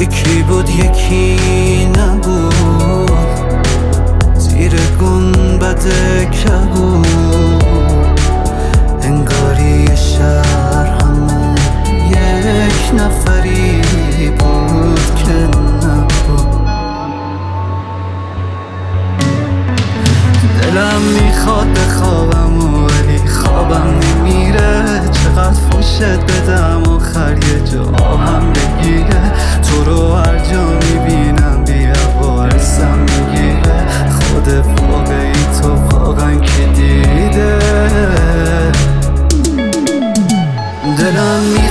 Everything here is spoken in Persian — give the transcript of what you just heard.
یکی بود یکی نبود، زیر گنبد کبود. انگاری شهر همون یک نفری بود که نبود. دلم میخواد بخوابم ولی خوابم نمیره. چقدر فوشت بدم آخر یه جا آبم بگیره. تو رو هر جا میبینم بیا وارسم میگیره. خود واقعی تو واقعا که دیده. دلم